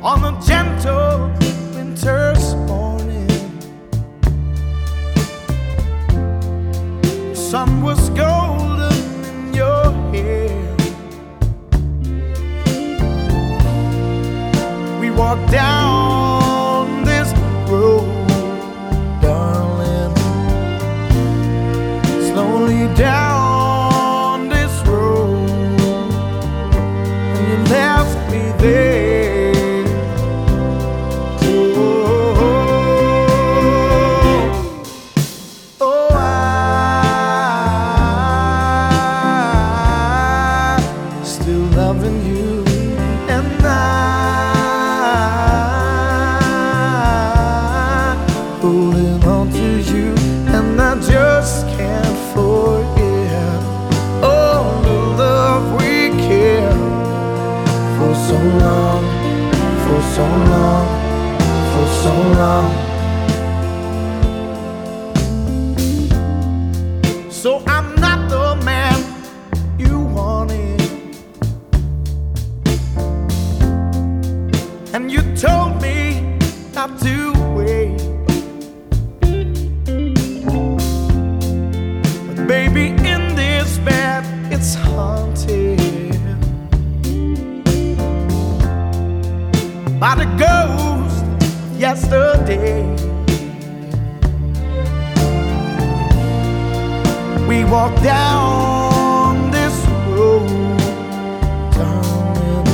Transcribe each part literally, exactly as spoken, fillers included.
on a gentle winter's morning. The sun was golden in your hair. We walked down this road, darling, slowly down this road, and you left me there. Loving you, and I holding on to you, and I just can't forget all the love we cared for so long, for so long, for so long. So I'm not the man you wanted, and you told me not to wait. But baby, in this bed it's haunted by the ghost of yesterday. We walked down this road, darling,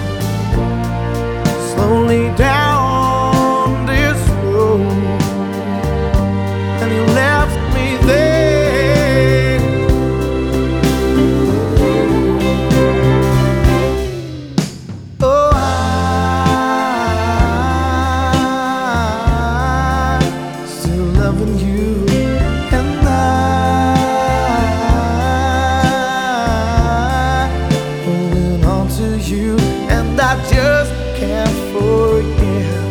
slowly down this road, and you left me there. Oh, I'm still loving you, and I holding on to you, and I just can't forget